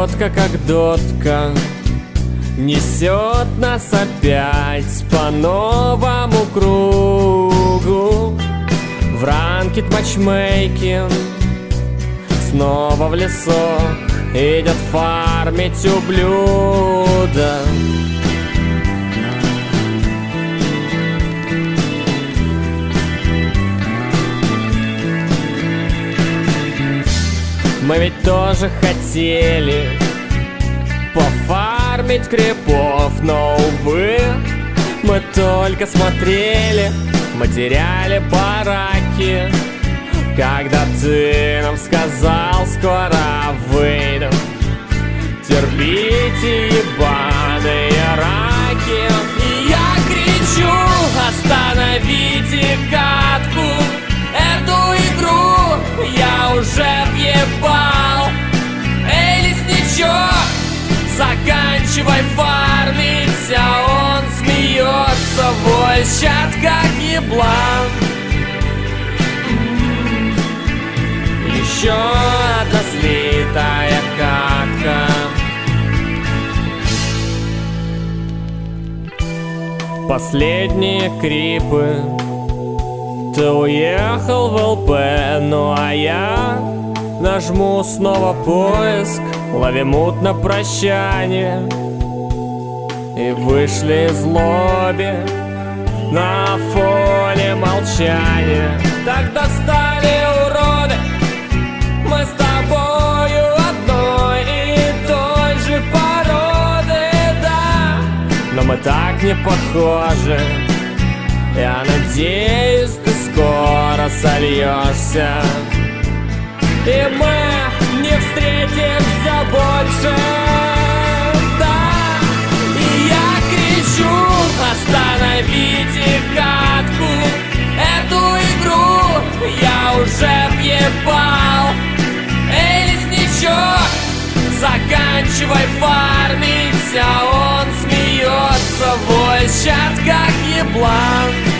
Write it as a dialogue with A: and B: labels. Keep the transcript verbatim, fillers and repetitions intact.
A: дотка как дотка несет нас опять по новому кругу. В ранкет матчмейкинг снова в лесок идет фармить ублюдок. Мы ведь тоже хотели пофармить крипов, но, увы, мы только смотрели, мы теряли бараки, когда ты нам сказал: скоро выйдем. Терпите, ебаные раки. И я кричу: остановите катку, эту игру я уже въебал. Эй, лесничок, заканчивай фармить. А он смеется, войщат как еблан. Еще одна слитая катка. Последние крипы. Ты уехал в эл пэ, ну а я нажму снова поиск, ловим мут на прощание. И вышли из лобби на фоне молчания. Так достали, уроды, мы с тобою одной и той же породы, да. Но мы так не похожи. Я надеюсь, ты скоро сольешься, и мы не встретимся больше, да. И я кричу: остановите катку, эту игру я уже въебал. Эй, лесничок, заканчивай фармить. А он смеется, войщат как еблан.